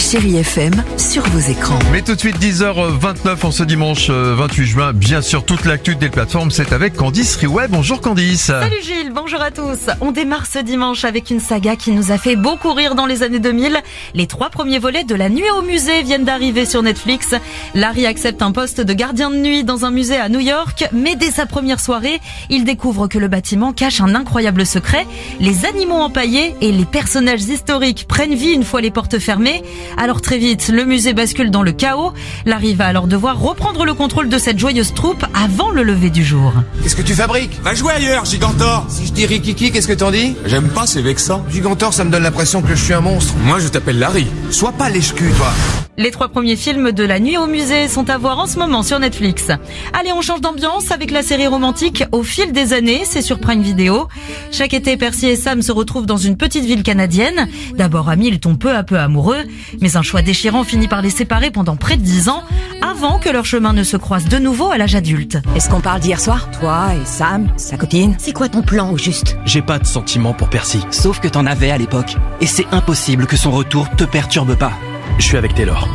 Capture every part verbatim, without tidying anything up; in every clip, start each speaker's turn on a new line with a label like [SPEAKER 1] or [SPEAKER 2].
[SPEAKER 1] Chérie F M sur vos écrans.
[SPEAKER 2] Mais tout de suite, dix heures vingt-neuf en ce dimanche vingt-huit juin. Bien sûr, toute l'actu des plateformes, c'est avec Candice Riouet. Bonjour Candice.
[SPEAKER 3] Salut Gilles, bonjour à tous. On démarre ce dimanche avec une saga qui nous a fait beaucoup rire dans les années deux mille. Les trois premiers volets de La Nuit au musée viennent d'arriver sur Netflix. Larry accepte un poste de gardien de nuit dans un musée à New York, mais dès sa première soirée, il découvre que le bâtiment cache un incroyable secret. Les animaux empaillés et les personnages historiques prennent vie une fois les portes fermées. Alors très vite, le musée bascule dans le chaos. Larry va alors devoir reprendre le contrôle de cette joyeuse troupe avant le lever du jour.
[SPEAKER 4] Qu'est-ce que tu fabriques?
[SPEAKER 5] Va jouer ailleurs, Gigantor.
[SPEAKER 4] Si je dis Rikiki, qu'est-ce que t'en dis?
[SPEAKER 5] J'aime pas, c'est vexant.
[SPEAKER 4] Gigantor, ça me donne l'impression que je suis un monstre.
[SPEAKER 5] Moi, je t'appelle Larry.
[SPEAKER 4] Sois pas lèche-cul, toi.
[SPEAKER 3] Les trois premiers films de La Nuit au musée sont à voir en ce moment sur Netflix. Allez, on change d'ambiance avec la série romantique Au fil des années, c'est sur Prime Video. Chaque été, Percy et Sam se retrouvent dans une petite ville canadienne. D'abord amis, ils tombent peu à peu amoureux, mais un choix déchirant finit par les séparer pendant près de dix ans, avant que leur chemin ne se croise de nouveau à l'âge adulte.
[SPEAKER 6] Est-ce qu'on parle d'hier soir? Toi et Sam, sa copine? C'est quoi ton plan au juste?
[SPEAKER 7] J'ai pas de sentiment pour Percy, sauf que t'en avais à l'époque. Et c'est impossible que son retour te perturbe pas. Je suis avec Taylor.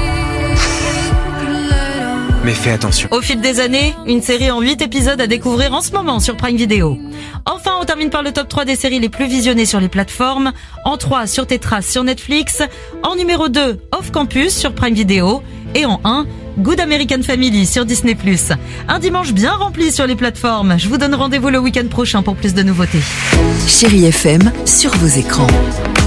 [SPEAKER 7] Mais fais attention.
[SPEAKER 3] Au fil des années, une série en huit épisodes à découvrir en ce moment sur Prime Video. Enfin, on termine par le top trois des séries les plus visionnées sur les plateformes. En trois, Sur tes traces sur Netflix. En numéro deux, Off Campus sur Prime Video. Et en un, Good American Family sur Disney plus. Un dimanche bien rempli sur les plateformes. Je vous donne rendez-vous le week-end prochain pour plus de nouveautés.
[SPEAKER 1] Chérie F M sur vos écrans.